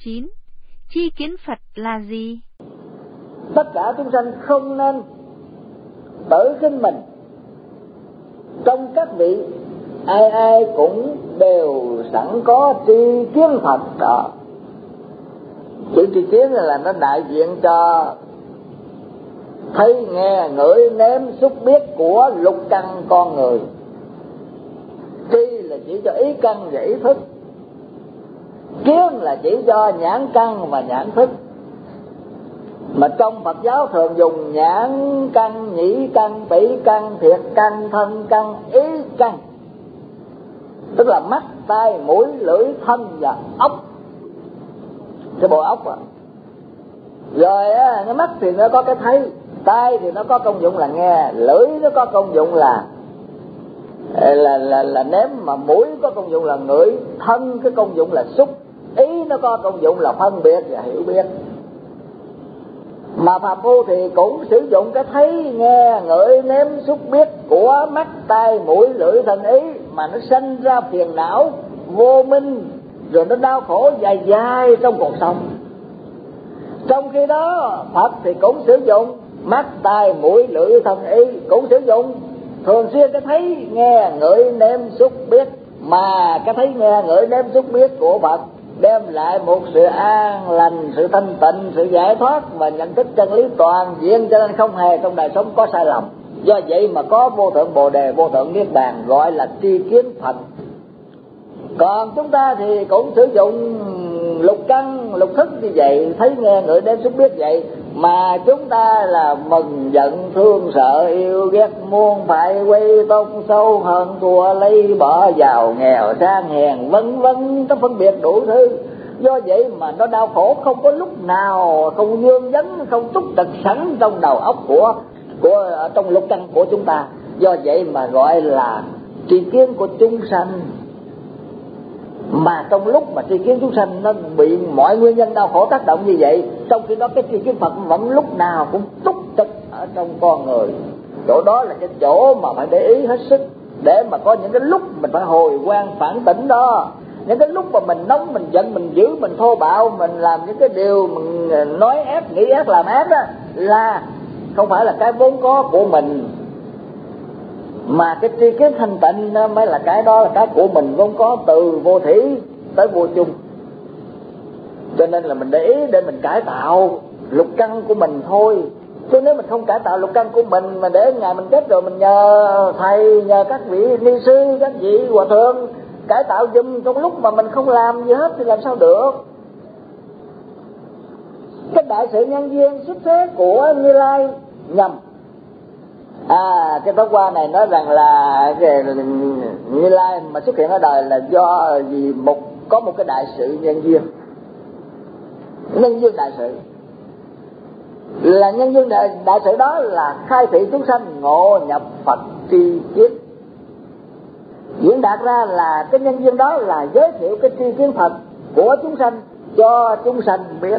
9. Tri kiến Phật là gì? Tất cả chúng sanh không nên tự khinh mình. Trong các vị ai ai cũng đều sẵn có tri kiến Phật đó. Chữ tri kiến là nó đại diện cho thấy, nghe, ngửi, nếm, xúc, biết của lục căn con người. Tri là chỉ cho ý căn và ý thức. Kiến là chỉ cho nhãn căn và nhãn thức. Mà trong Phật giáo thường dùng nhãn căn, nhĩ căn, tỷ căn, thiệt căn, thân căn, ý căn. Tức là mắt, tai, mũi, lưỡi, thân và ốc. Cái bộ ốc á. Rồi á, cái mắt thì nó có cái thấy, tai thì nó có công dụng là nghe, lưỡi nó có công dụng là nếm, mà mũi có công dụng là ngửi, thân cái công dụng là xúc, ý nó có công dụng là phân biệt và hiểu biết. Mà phàm phu thì cũng sử dụng cái thấy, nghe, ngửi, nếm, xúc, biết của mắt, tai, mũi, lưỡi, thân, ý, mà nó sanh ra phiền não vô minh, rồi nó đau khổ dài dài trong cuộc sống. Trong khi đó Phật thì cũng sử dụng mắt, tai, mũi, lưỡi, thân, ý, cũng sử dụng thường xuyên cái thấy, nghe, ngửi, nếm, xúc, biết. Mà cái thấy, nghe, ngửi, nếm, xúc, biết của Phật đem lại một sự an lành, sự thanh tịnh, sự giải thoát và nhận thức chân lý toàn diện, cho nên không hề trong đời sống có sai lầm. Do vậy mà có vô thượng Bồ Đề, vô thượng Niết Bàn, gọi là tri kiến Phật. Còn chúng ta thì cũng sử dụng lục căn, lục thức như vậy, thấy, nghe, ngửi, nếm, xúc, biết vậy, mà chúng ta là mừng, giận, thương, sợ, yêu, ghét, muốn, phải, quay, tôn, sâu, hận, thua, lấy, bỏ, giàu, nghèo, sang, hèn, vân vân, nó phân biệt đủ thứ. Do vậy mà nó đau khổ không có lúc nào không vương vấn, không túc trực sẵn trong đầu óc của trong lục căn của chúng ta. Do vậy mà gọi là tri kiến của chúng sanh. Mà trong lúc mà tri kiến chúng sanh nó bị mọi nguyên nhân đau khổ tác động như vậy, trong khi đó cái tri kiến Phật vẫn lúc nào cũng túc trực ở trong con người. Chỗ đó là cái chỗ mà phải để ý hết sức, để mà có những cái lúc mình phải hồi quang phản tỉnh đó. Những cái lúc mà mình nóng, mình giận, mình dữ, mình thô bạo, mình làm những cái điều mình nói ác, nghĩ ác, làm ác đó, là không phải là cái vốn có của mình, mà cái tri kiến thanh tịnh mới là cái đó, là cái của mình vốn có, từ vô thủy tới vô chung. Cho nên là mình để ý để mình cải tạo lục căn của mình thôi. Chứ nếu mình không cải tạo lục căn của mình, mà để ngày mình chết rồi mình nhờ thầy, nhờ các vị ni sư, các vị hòa thượng cải tạo giùm, trong lúc mà mình không làm gì hết thì làm sao được. Cái đại sự nhân duyên xuất thế của Như Lai nhầm. Cái tối qua này nói rằng là Như Lai mà xuất hiện ở đời là do vì có một cái đại sự nhân duyên. Nhân duyên đại sự là nhân duyên đại sự đó là khai thị chúng sanh ngộ nhập Phật tri kiến. Diễn đạt ra là cái nhân duyên đó là giới thiệu cái tri kiến Phật của chúng sanh cho chúng sanh biết.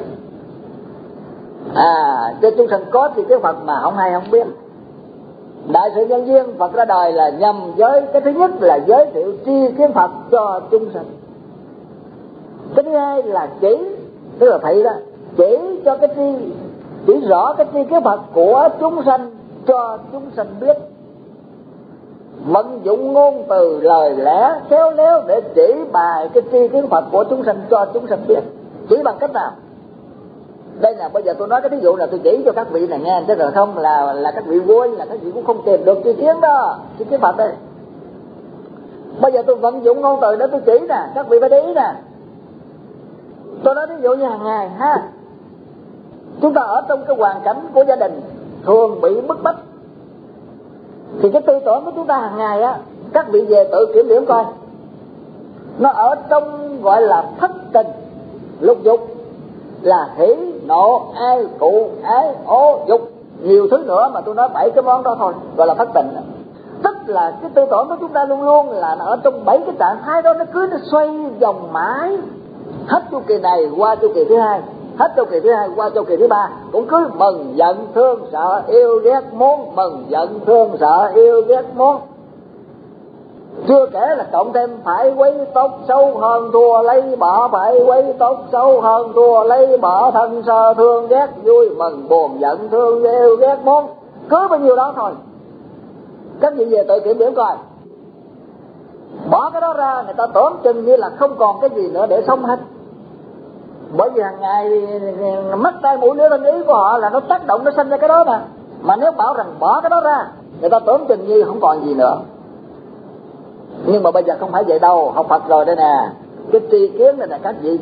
Cho chúng sanh có tri kiến Phật mà không hay không biết. Đại sự nhân duyên Phật ra đời là nhằm với cái thứ nhất là giới thiệu tri kiến Phật cho chúng sanh. Cái thứ hai là chỉ, tức là thầy đó, chỉ cho cái chỉ rõ cái tri kiến Phật của chúng sanh cho chúng sanh biết. Vận dụng ngôn từ lời lẽ khéo léo để chỉ bài cái tri kiến Phật của chúng sanh cho chúng sanh biết. Chỉ bằng cách nào? Đây là bây giờ tôi nói cái ví dụ là tôi chỉ cho các vị này nghe, chứ rồi không là các vị vui, là các vị cũng không tìm được tri kiến đó, tri kiến Phật đây. Bây giờ tôi vận dụng ngôn từ để tôi chỉ nè, các vị phải để ý nè. Tôi nói ví dụ như hàng ngày ha, chúng ta ở trong cái hoàn cảnh của gia đình thường bị bức bách, thì cái tư tưởng của chúng ta hàng ngày á, các vị về tự kiểm điểm coi, nó ở trong gọi là thất tình lục dục, là hỉ nộ ai cụ ái ố dục, nhiều thứ nữa mà tôi nói 7 cái món đó thôi gọi là thất tình. Tức là cái tư tưởng của chúng ta luôn luôn là nó ở trong 7 cái trạng thái đó, nó cứ xoay vòng mãi, hết chu kỳ này qua chu kỳ thứ hai, hết chu kỳ thứ hai qua chu kỳ thứ ba, cũng cứ mừng giận thương sợ yêu ghét muốn, mừng giận thương sợ yêu ghét muốn. Chưa kể là cộng thêm phải quý tốt xấu hơn thua lấy bỏ, phải quý tốt xấu hơn thua lấy bỏ, thân sơ thương ghét vui mừng buồn giận thương yêu ghét muốn, cứ bao nhiêu đó thôi. Các vị về tự kiểm điểm coi, bỏ cái đó ra người ta tưởng chừng như là không còn cái gì nữa để sống hết. Bởi vì hàng ngày mắt tai mũi lưỡi thân ý của họ là nó tác động, nó sinh ra cái đó mà nếu bảo rằng bỏ cái đó ra, người ta tưởng chừng như không còn gì nữa. Nhưng mà bây giờ không phải vậy đâu, học Phật rồi đây nè. Cái tri kiến này nè các vị,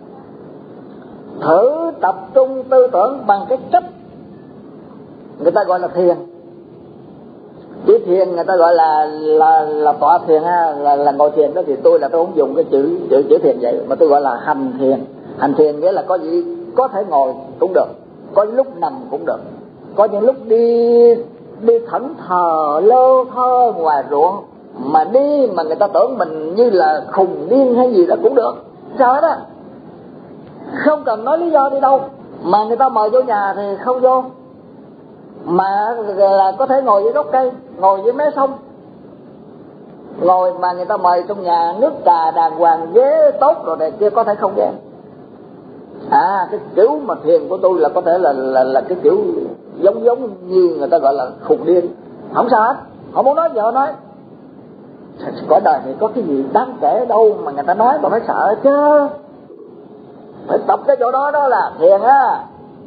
thử tập trung tư tưởng bằng cái cách người ta gọi là thiền. Chữ thiền người ta gọi là tọa thiền ha, là ngồi thiền đó, thì tôi không dùng cái chữ thiền vậy, mà tôi gọi là hành thiền. Hành thiền nghĩa là có gì có thể ngồi cũng được, có những lúc nằm cũng được, có những lúc đi thẫn thờ lơ thơ ngoài ruộng mà đi mà người ta tưởng mình như là khùng điên hay gì đó cũng được. Sao hết á, không cần nói lý do đi đâu, mà người ta mời vô nhà thì không vô, mà là có thể ngồi dưới gốc cây, ngồi dưới mé sông, ngồi mà người ta mời trong nhà nước trà đàng hoàng, ghế tốt rồi này kia có thể không ghé. Cái kiểu mà thiền của tôi là có thể là cái kiểu giống như người ta gọi là khùng điên, không sao hết, họ muốn nói vợ nói. Cõi đời này có cái gì đáng kể đâu mà người ta nói còn phải sợ chứ. Phải tập cái chỗ đó, đó là thiền á.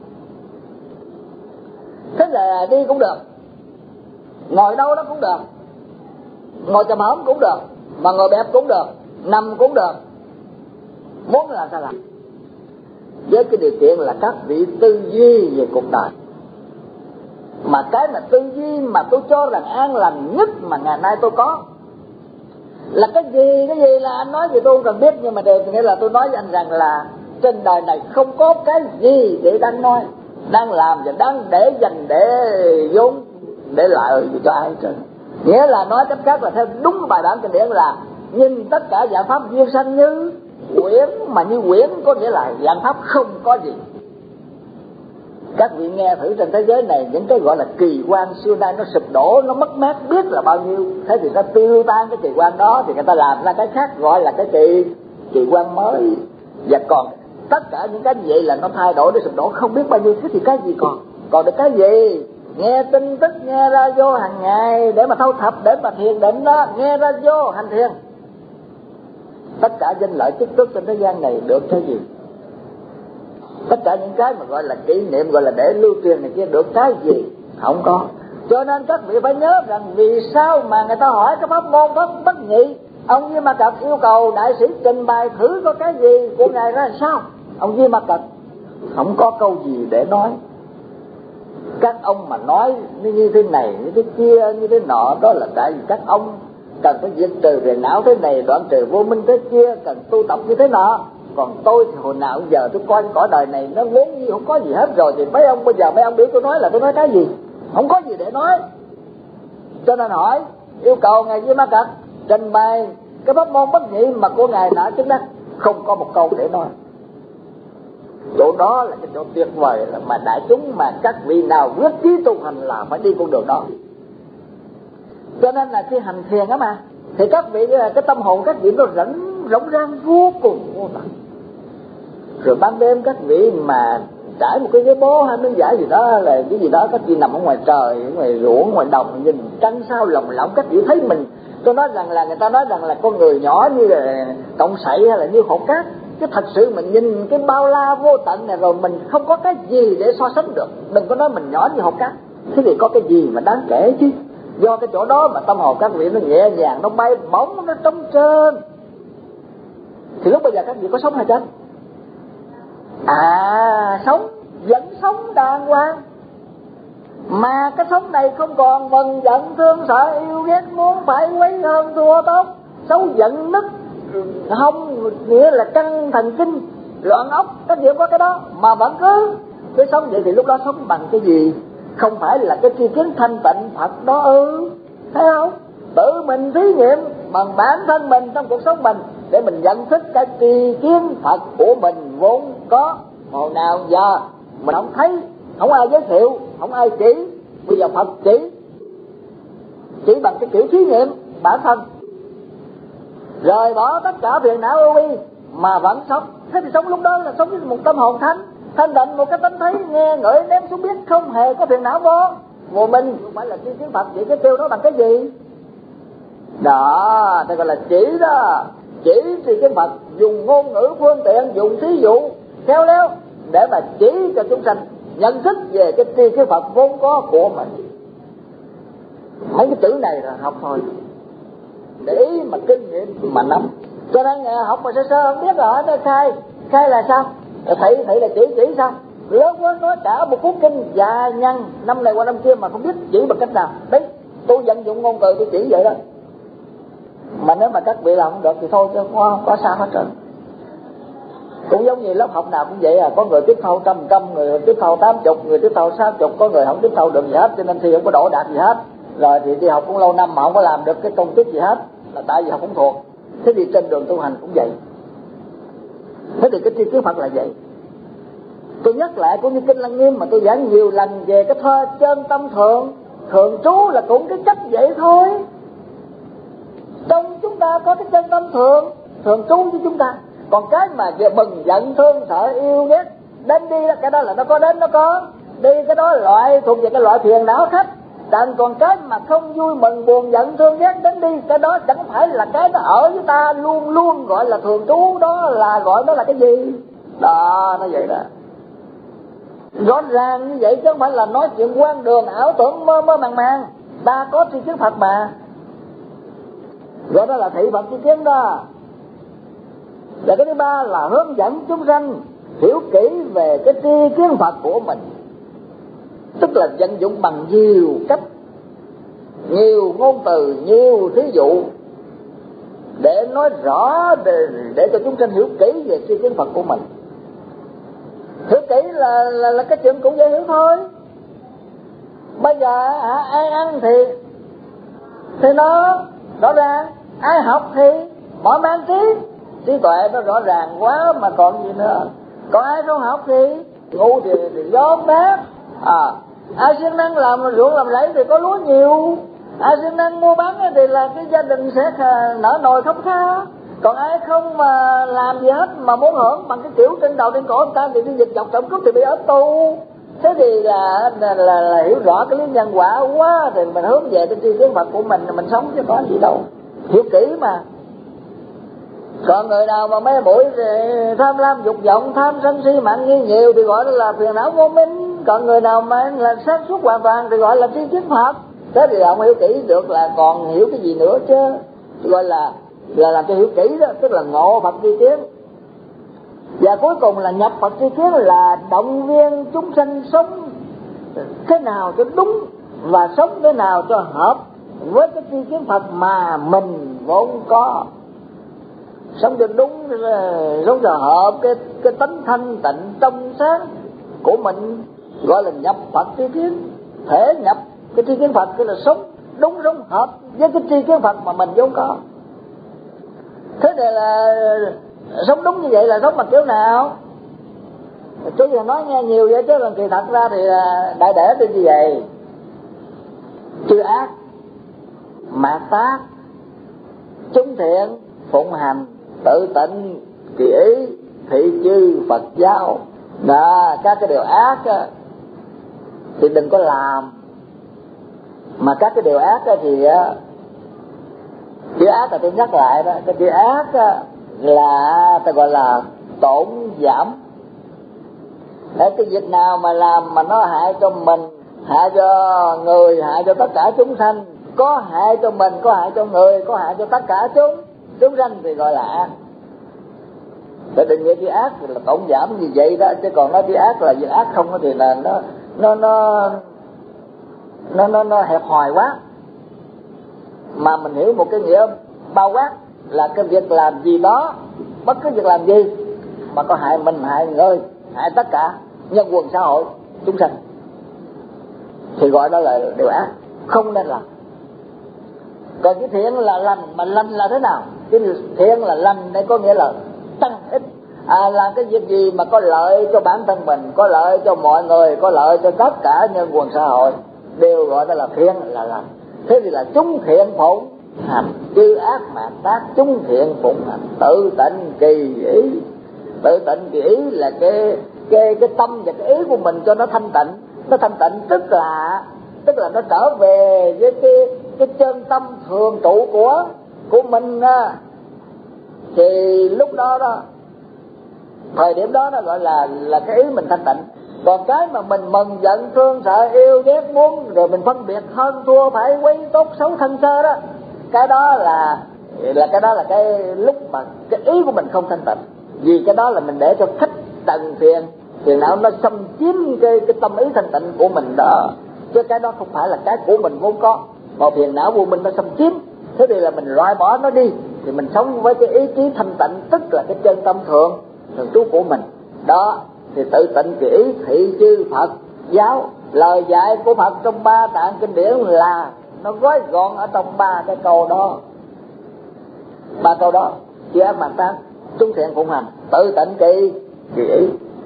Thế là đi cũng được, ngồi đâu đó cũng được, ngồi chầm hổm cũng được, mà ngồi bẹp cũng được, nằm cũng được, muốn làm sao làm. Với cái điều kiện là các vị tư duy về cuộc đời. Mà cái mà tư duy mà tôi cho rằng an lành nhất mà ngày nay tôi có là cái gì là anh nói gì tôi không cần biết, nhưng mà điều nghĩa là tôi nói với anh rằng là trên đời này không có cái gì để đang nói, đang làm và đang để dành để vốn để lại cho ai hết. Nghĩa là nói cách khác là theo đúng bài bản kinh điển là nhìn tất cả dạng pháp duyên sanh như quyển, mà như quyển có nghĩa là dạng pháp không có gì. Các vị nghe thử trên thế giới này những cái gọi là kỳ quan xưa nay nó sụp đổ, nó mất mát biết là bao nhiêu, thế thì ta tiêu tan cái kỳ quan đó thì người ta làm ra cái khác gọi là cái kỳ quan mới. Và còn tất cả những cái gì là nó thay đổi, nó sụp đổ không biết bao nhiêu, thế thì cái gì còn được cái gì? Nghe tin tức, nghe ra vô hàng ngày để mà thâu thập, để mà thiền định đó, nghe ra vô hành thiền. Tất cả danh lợi chức tước trên thế gian này được cái gì? Tất cả những cái mà gọi là kỷ niệm, gọi là để lưu truyền này kia được cái gì? Không có. Cho nên các vị phải nhớ rằng vì sao mà người ta hỏi cái pháp môn pháp bất nhị. Ông Di Ma Cật yêu cầu đại sĩ trình bày thử có cái gì của ngài ra làm sao. Ông Di Ma Cật không có câu gì để nói. Các ông mà nói như thế này, như thế kia, như thế nọ, đó là tại vì các ông cần phải diệt trừ về não thế này, đoạn trừ vô minh thế kia, cần tu tập như thế nọ. Còn tôi thì hồi nào giờ tôi coi cõi đời này nó vốn như không có gì hết rồi, thì mấy ông bây giờ mấy ông biết tôi nói là tôi nói cái gì? Không có gì để nói. Cho nên hỏi, yêu cầu ngài Di Ma Cật trình bày cái pháp môn bất nhị mà của ngài đã chứng đắc, không có một câu để nói. Chỗ đó là cái chỗ tuyệt vời mà đại chúng mà các vị nào quyết chí tu hành là phải đi con đường đó. Cho nên là khi hành thiền á mà thì các vị cái tâm hồn các vị nó rỗng rang vô cùng vô tận. Rồi ban đêm các vị mà trải một cái ghế bố hay miếng vải gì đó là cái gì đó, các vị nằm ở ngoài trời, ở ngoài ruộng, ngoài đồng, nhìn trăng sao lồng lộng, các vị thấy mình. Tôi nói rằng là người ta nói rằng là con người nhỏ như là cọng sậy hay là như hột cát, chứ thật sự mình nhìn cái bao la vô tận này rồi mình không có cái gì để so sánh được. Đừng có nói mình nhỏ như hột cát, thế thì có cái gì mà đáng kể chứ. Do cái chỗ đó mà tâm hồn các vị nó nhẹ nhàng, nó bay bổng, nó trống trơn. Thì lúc bây giờ các vị có sống hay chết? Sống, vẫn sống đàng hoàng. Mà cái sống này không còn mừng giận thương sợ yêu ghét muốn phải quý hơn thua tốt, xấu giận nứt hông, nghĩa là căng thần kinh loạn óc, các vị không có cái đó mà vẫn cứ cái sống vậy thì lúc đó sống bằng cái gì? Không phải là cái tri kiến thanh tịnh Phật đó thấy không? Tự mình thí nghiệm bằng bản thân mình trong cuộc sống mình để mình nhận thức cái tri kiến Phật của mình vốn có. Hồi nào giờ mình không thấy, không ai giới thiệu, không ai chỉ, bây giờ Phật chỉ bằng cái kiểu thí nghiệm bản thân. rời bỏ tất cả phiền não ưu bi mà vẫn sống. Thế thì sống lúc đó là sống với một tâm hồn thanh định, một cái tánh thấy nghe ngửi ném xuống biết, không hề có phiền não vô mình. Không phải là tri kiến Phật vậy, cái kêu đó bằng cái gì đó, thì gọi là chỉ đó, chỉ tri kiến Phật, dùng ngôn ngữ phương tiện, dùng thí dụ khéo léo để mà chỉ cho chúng sanh nhận thức về cái tri kiến Phật vốn có của mình. Mấy cái chữ này là học thôi, để ý mà kinh nghiệm mà nắm. Cho nên học mà sơ sơ không biết rồi, nó khai là sao, thầy là chỉ sao, lớn quá nói cả một cuốn kinh dài nhăn năm này qua năm kia mà không biết chỉ bằng cách nào. Đấy, tôi vận dụng ngôn từ tôi chỉ vậy đó. Mà nếu mà các vị làm không được thì thôi, chứ không có sao hết trơn. Cũng giống như lớp học nào cũng vậy à, có người tiếp thâu 100, người tiếp thâu 80, người tiếp thâu 60, có người không tiếp thâu được gì hết, cho nên thi không có đỗ đạt gì hết. Rồi thì đi học cũng lâu năm mà không có làm được cái công thức gì hết, là tại vì học không thuộc. Thế thì trên đường tu hành cũng vậy. Thế thì cái tri kiến Phật là vậy. Tôi nhắc lại cũng như kinh Lăng Nghiêm mà tôi giảng nhiều lần về cái thơ chân tâm thường trú là cũng cái chất vậy thôi. Trong chúng ta có cái chân tâm thường trú với chúng ta. Còn cái mà về bừng giận thương sợ yêu ghét đến đi, cái đó là nó có đến nó có đi, cái đó loại thuộc về cái loại phiền não khác. Còn cái mà không vui mừng buồn giận thương ghét đến đi, cái đó chẳng phải là cái nó ở với ta luôn luôn gọi là thường trú, đó là gọi đó là cái gì đó, nó vậy đó. Rõ ràng như vậy chứ không phải là nói chuyện quan đường ảo tưởng mơ màng. Ta có tri kiến Phật mà, gọi đó là thị Phật tri kiến đó. Và cái thứ ba là hướng dẫn chúng sanh hiểu kỹ về cái tri kiến Phật của mình, tức là vận dụng bằng nhiều cách, nhiều ngôn từ, nhiều thí dụ để nói rõ, để cho chúng sanh hiểu kỹ về tri kiến Phật của mình. Hiểu kỹ là cái chuyện cũng dễ hiểu thôi. Bây giờ ai ăn thì nó rõ ràng, ai học thì mở mang trí tuệ nó rõ ràng quá mà còn gì nữa. Còn ai không học thì ngu thì gió bát. Ai siêng năng làm ruộng làm rẫy thì có lúa nhiều, ai siêng năng mua bán thì là cái gia đình sẽ nở nồi khóc tha. Còn ai không mà làm gì hết mà muốn hưởng bằng cái kiểu trên đầu trên cổ người ta thì đi giật dọc trộm cướp thì bị ở tù. Thế thì là hiểu rõ cái lý nhân quả quá thì mình hướng về cái tri kiến Phật của mình sống chứ có gì đâu, hiểu kỹ mà. Còn người nào mà mấy mũi tham lam dục vọng, tham sân si mạng nghi nhiều thì gọi là phiền não vô minh. Còn người nào mà là sáng suốt hoàn toàn thì gọi là tri kiến Phật. Thế thì không hiểu kỹ được là còn hiểu cái gì nữa chứ. Gọi là làm cho hiểu kỹ đó, tức là ngộ Phật tri kiến. Và cuối cùng là nhập Phật tri kiến, là động viên chúng sanh sống thế nào cho đúng và sống thế nào cho hợp với cái tri kiến Phật mà mình vốn có. Sống cho đúng, sống cho hợp cái tánh thanh tịnh trong sáng của mình, gọi là nhập Phật tri kiến. Thể nhập cái tri kiến Phật cái là sống đúng, sống hợp với cái tri kiến Phật mà mình vốn có. Thế thì là sống đúng như vậy là sống bằng kiểu nào? Chứ giờ nói nghe nhiều vậy chứ lần kỳ thật ra thì đại để tên như vậy: chư ác, mạt tác, chúng thiện, phụng hành, tự tịnh, kỳ ý, thị chư, Phật giáo. Đó, các cái điều ác á, thì đừng có làm. Mà các cái điều ác á, thì chữ ác là tôi nhắc lại đó, cái chữ ác á, là ta gọi là tổn giảm. Để cái việc nào mà làm mà nó hại cho mình, hại cho người, hại cho tất cả chúng sanh, có hại cho mình, có hại cho người, có hại cho tất cả chúng sanh thì gọi là ác. Để định nghĩa chữ ác thì là tổn giảm như vậy đó, chứ còn nói chữ ác là việc ác không thì là nó hẹp hòi quá. Mà mình hiểu một cái nghĩa bao quát là cái việc làm gì đó, bất cứ việc làm gì mà có hại mình, hại người, hại tất cả nhân quần xã hội chúng sanh thì gọi đó là điều ác, không nên làm. Còn cái thiện là lành, mà lành là thế nào? Cái thiện là lành đây có nghĩa là tăng ích, làm cái việc gì mà có lợi cho bản thân mình, có lợi cho mọi người, có lợi cho tất cả nhân quần xã hội, đều gọi đó là thiện, là lành. Thế thì là chúng thiện phụng, hành chư ác mạt tác chúng thiện phụng hành tự tịnh kỳ ý. Tự tịnh kỳ ý là cái tâm và cái ý của mình cho nó thanh tịnh. Nó thanh tịnh tức là nó trở về với cái chân tâm thường trụ của mình thì lúc đó thời điểm đó nó gọi là cái ý mình thanh tịnh. Còn cái mà mình mừng giận thương sợ yêu ghét muốn rồi mình phân biệt hơn thua phải quý tốt xấu thân sơ đó, cái đó là cái lúc mà cái ý của mình không thanh tịnh. Vì cái đó là mình để cho thích tần phiền não nó xâm chiếm cái tâm ý thanh tịnh của mình đó, chứ cái đó không phải là cái của mình vốn có, mà phiền não vô minh nó xâm chiếm. Thế thì là mình loại bỏ nó đi thì mình sống với cái ý chí thanh tịnh, tức là cái chân tâm thường trú của mình đó. Thì tự tịnh kỳ ý thị chư Phật giáo. Lời dạy của Phật trong 3 tạng kinh điển là nó gói gọn ở trong 3 cái câu đó. 3 câu đó: chư ác mạt tác chúng thiện phụng hành tự tịnh kỳ ý.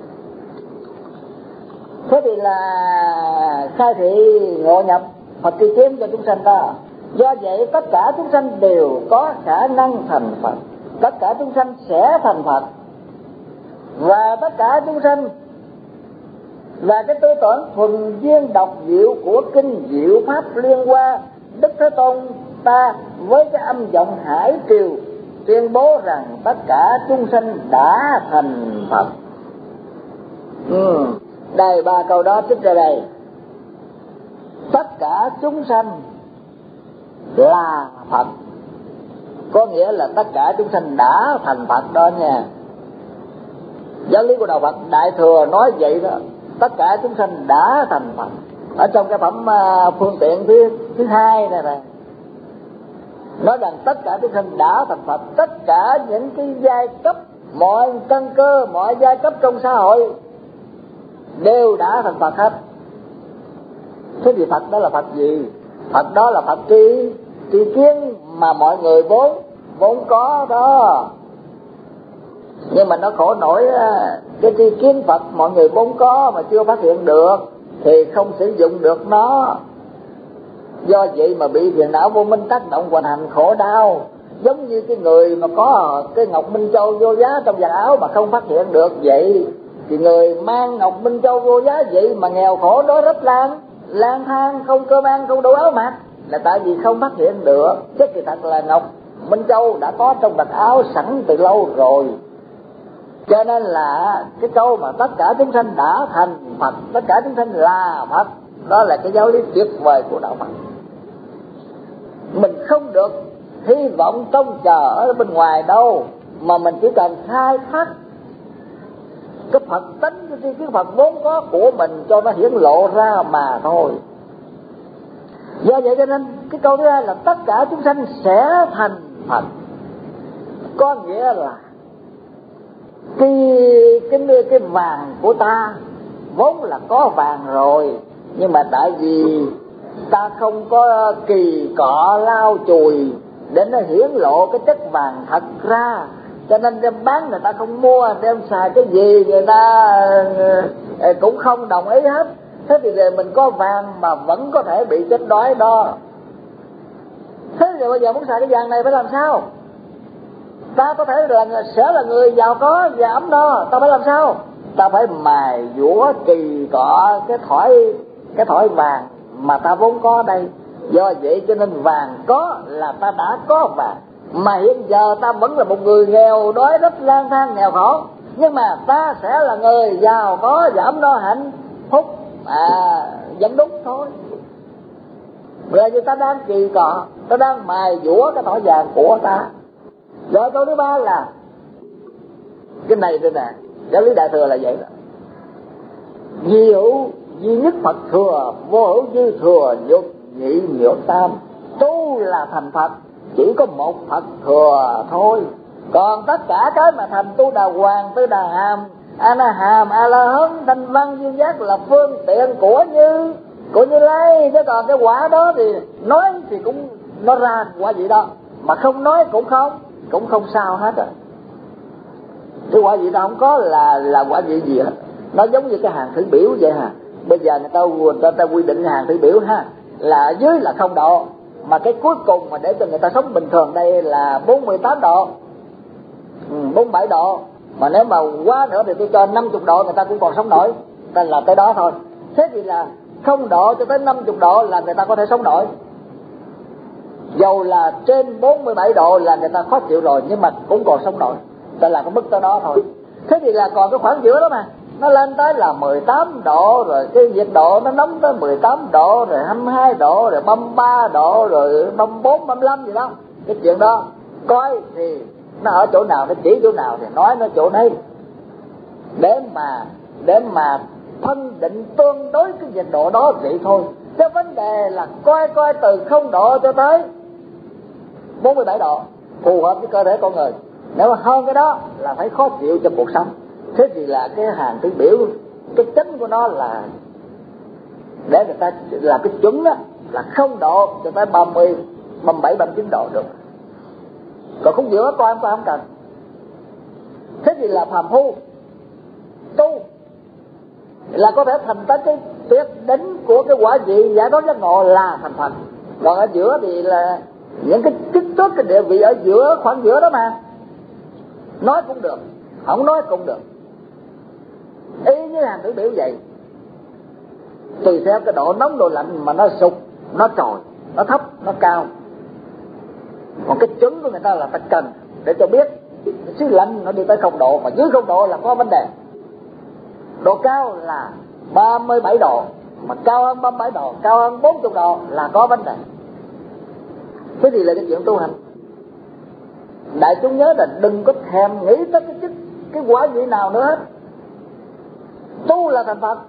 Thế thì là khai thị ngộ nhập Phật tri kiến cho chúng sanh ta. Do vậy tất cả chúng sanh đều có khả năng thành Phật, tất cả chúng sanh sẽ thành Phật. Và tất cả chúng sanh là cái tư tưởng thuần duyên độc diệu của kinh diệu pháp liên hoa, Đức Thế Tôn ta với cái âm vọng hải triều tuyên bố rằng tất cả chúng sanh đã thành Phật. Đây 3 câu đó trích ra đây. Tất cả chúng sanh là Phật, có nghĩa là tất cả chúng sanh đã thành Phật đó nha. Giáo lý của Đạo Phật Đại Thừa nói vậy đó, tất cả chúng sanh đã thành Phật. Ở trong cái phẩm phương tiện thứ 2 này nói rằng tất cả chúng sanh đã thành Phật. Tất cả những cái giai cấp, mọi căn cơ, mọi giai cấp trong xã hội đều đã thành Phật hết. Thế thì Phật đó là Phật gì? Phật đó là Phật tri kiến mà mọi người vốn có đó. Nhưng mà nó khổ nổi cái tri kiến Phật mọi người vốn có mà chưa phát hiện được thì không sử dụng được nó. Do vậy mà bị phiền não vô minh tác động hoành hành khổ đau. Giống như cái người mà có cái ngọc minh châu vô giá trong vạt áo mà không phát hiện được vậy, thì người mang ngọc minh châu vô giá vậy mà nghèo khổ đói rách lang thang, không cơm ăn, không đủ áo mặc, là tại vì không phát hiện được. Chứ thì thật là ngọc minh châu đã có trong vạt áo sẵn từ lâu rồi. Cho nên là cái câu mà tất cả chúng sanh đã thành Phật, tất cả chúng sanh là Phật, đó là cái giáo lý tuyệt vời của Đạo Phật. Mình không được hy vọng trông chờ ở bên ngoài đâu, mà mình chỉ cần khai thác cái Phật tánh, cái tri kiến Phật vốn có của mình cho nó hiển lộ ra mà thôi. Do vậy cho nên cái câu thứ 2 là tất cả chúng sanh sẽ thành Phật, có nghĩa là cái vàng của ta vốn là có vàng rồi, nhưng mà tại vì ta không có kỳ cọ lau chùi để nó hiển lộ cái chất vàng thật ra, cho nên đem bán người ta không mua, đem xài cái gì người ta cũng không đồng ý hết. Thế thì mình có vàng mà vẫn có thể bị chết đói đó. Thế thì bây giờ muốn xài cái vàng này phải làm sao? Ta có thể sẽ là người giàu có và ấm no, ta phải làm sao? Ta phải mài dũa kỳ cọ cái thỏi vàng mà ta vốn có đây. Do vậy cho nên vàng có là ta đã có vàng, mà hiện giờ ta vẫn là một người nghèo đói rất lang thang nghèo khổ, nhưng mà ta sẽ là người giàu có và ấm no hạnh phúc vẫn đúng thôi. Bây giờ ta đang kỳ cọ, ta đang mài dũa cái thỏi vàng của ta. Rồi câu thứ 3 là cái này đây nè, giáo lý Đại Thừa là vậy đó: Di hữu duy nhất Phật thừa, vô hữu dư thừa, nhược nhị nhược tam. Tu là thành Phật, chỉ có một Phật thừa thôi. Còn tất cả cái mà thành Tu Đà Hoàng, Tư Đà Hàm, A Na Hàm, A La Hấn, Thanh Văn, Duyên Giác là phương tiện của Như Lai. Chứ còn cái quả đó thì nói thì cũng nó ra quả gì đó, mà không nói cũng không sao hết rồi. Cái quả gì đó không có là quả gì hết. Nó giống như cái hàng thử biểu vậy hà. Bây giờ người ta quy định hàng thử biểu ha, là ở dưới là 0 độ, mà cái cuối cùng mà để cho người ta sống bình thường đây là 48 độ, 47 độ. Mà nếu mà quá nữa thì tôi cho 50 độ người ta cũng còn sống nổi, nên là tới đó thôi. Thế thì là 0 độ cho tới 50 độ là người ta có thể sống nổi. Dầu là trên 47 độ là người ta khó chịu rồi, nhưng mà cũng còn sống nổi. Đây là cái mức tới đó thôi. Thế thì là còn cái khoảng giữa đó mà, nó lên tới là 18 độ, rồi cái nhiệt độ nó nóng tới 18 độ, rồi 22 độ, rồi 33 độ, rồi 34, 35 gì đó. Cái chuyện đó coi thì nó ở chỗ nào, nó chỉ chỗ nào thì nói nó chỗ đấy, để mà phân định tương đối cái nhiệt độ đó vậy thôi. Cái vấn đề là coi từ 0 độ cho tới 47 độ phù hợp với cơ thể con người. Nếu mà hơn cái đó là phải khó chịu cho cuộc sống. Thế thì là cái hàng thủy biểu, cái chính của nó là để người ta làm cái chuẩn đó là 0 độ cho tới 30, 37, 39 độ được. Còn không giữa coi không cần. Thế thì là phàm phu tu là có thể thành tới cái tuyệt đỉnh của cái quả vị giải thoát giác ngộ là thành Phật. Còn ở giữa thì là những cái kích thước, cái địa vị ở giữa, khoảng giữa đó mà nói cũng được, không nói cũng được. Ý với hàng thủy biểu vậy, tùy theo cái độ nóng độ lạnh mà nó sụt, nó trồi, nó thấp, nó cao. Còn cái chuẩn của người ta là ta cần để cho biết xứ lạnh nó đi tới 0 độ, mà dưới 0 độ là có vấn đề. Độ cao là 37 độ, mà cao hơn 37 độ, cao hơn 40 độ là có vấn đề. Thế thì là cái chuyện tu hành. Đại chúng nhớ là đừng có thèm nghĩ tới cái quả vị nào nữa hết. Tu là thành Phật,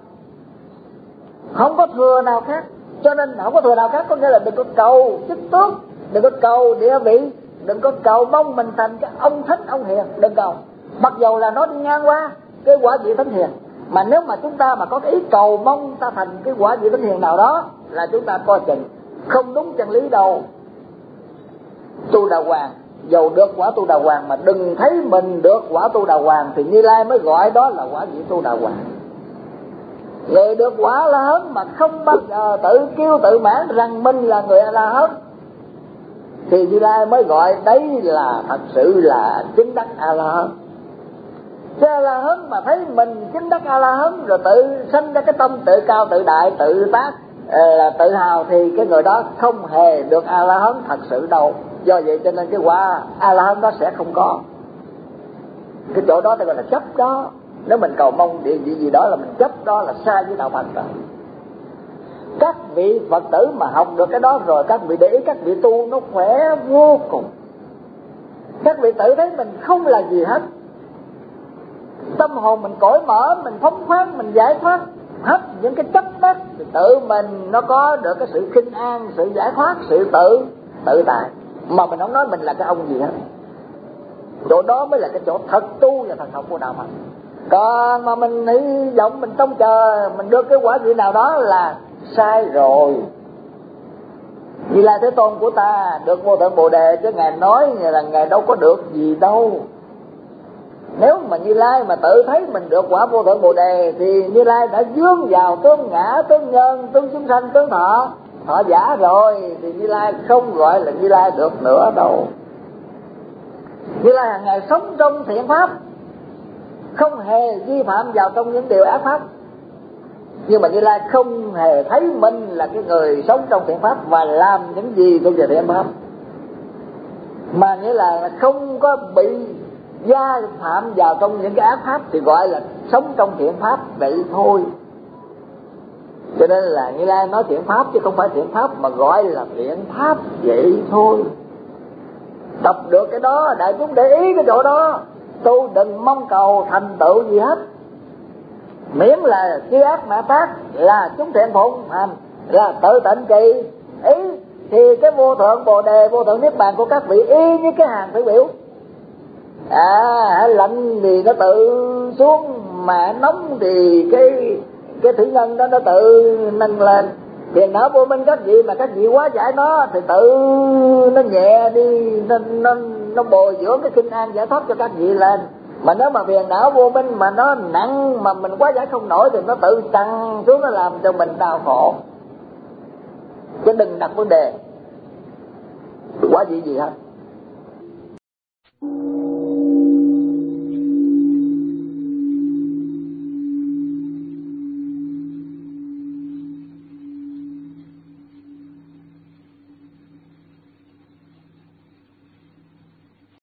không có thừa nào khác. Cho nên không có thừa nào khác có nghĩa là đừng có cầu chức tước, đừng có cầu địa vị, đừng có cầu mong mình thành cái ông thánh ông hiền, đừng cầu. Mặc dầu là nó đi ngang qua cái quả vị thánh hiền, mà nếu mà chúng ta mà có cái ý cầu mong ta thành cái quả vị thánh hiền nào đó là chúng ta coi chừng không đúng chân lý đâu. Tu đà hoàng, dầu được quả tu đà hoàng mà đừng thấy mình được quả tu đà hoàng thì Như Lai mới gọi đó là quả vị tu đà hoàng. Người được quả La Hán mà không bao giờ tự kiêu tự mãn rằng mình là người La Hán thì Như Lai mới gọi đấy là thật sự là chứng đắc A La Hán. Chứ A La Hán mà thấy mình chứng đắc A La Hán rồi tự sanh ra cái tâm tự cao tự đại tự tác là tự hào thì cái người đó không hề được A La Hán thật sự đâu. Do vậy cho nên cái quả A La Hán đó sẽ không có. Cái chỗ đó ta gọi là chấp đó. Nếu mình cầu mong địa vị gì đó là mình chấp đó, là sai với đạo Phật rồi. Các vị Phật tử mà học được cái đó rồi, các vị để ý các vị tu nó khỏe vô cùng. Các vị tự thấy mình không là gì hết, tâm hồn mình cởi mở, mình phóng khoáng, mình giải thoát hết những cái chấp mắc, thì tự mình nó có được cái sự khinh an, sự giải thoát, sự tự tại. Mà mình không nói mình là cái ông gì hết. Chỗ đó mới là cái chỗ thật tu và thật học của đạo Phật. Còn mà mình hy vọng mình trông chờ mình được cái quả vị nào đó là sai rồi. Vì là Thế Tôn của ta được Vô Thượng Bồ Đề, chứ Ngài nói là Ngài đâu có được gì đâu. Nếu mà Như Lai mà tự thấy mình được quả Vô Thượng Bồ Đề thì Như Lai đã vướng vào tướng ngã, tướng nhân, tướng chúng sanh, tướng thọ giả rồi, thì Như Lai không gọi là Như Lai được nữa đâu. Như Lai hàng ngày sống trong thiện pháp, không hề vi phạm vào trong những điều ác pháp. Nhưng mà Như Lai không hề thấy mình là cái người sống trong thiện pháp và làm những gì trong về thiện pháp, mà nghĩa là không có bị gia phạm vào trong những cái ác pháp thì gọi là sống trong thiện pháp vậy thôi. Cho nên là Như Lai nói thiện pháp chứ không phải thiện pháp mà gọi là thiện pháp vậy thôi. Đọc được cái đó, đại chúng để ý cái chỗ đó, tu đừng mong cầu thành tựu gì hết, miễn là chi ác mã tác, là chúng thiện phụng hành, là tự tịnh trì ý, thì cái Vô Thượng Bồ Đề, Vô Thượng Niết Bàn của các vị y như cái hàng thủy biểu. Lạnh thì nó tự xuống, mà nóng thì cái thủy ngân đó nó tự nâng lên. Phiền não vô minh các vị mà các vị quá giải nó thì tự nó nhẹ đi, nó bồi dưỡng cái kinh an giải thoát cho các vị lên. Mà nếu mà phiền não vô minh mà nó nặng mà mình quá giải không nổi thì nó tự tăng xuống, nó làm cho mình đau khổ. Chứ đừng đặt vấn đề Quá gì hết.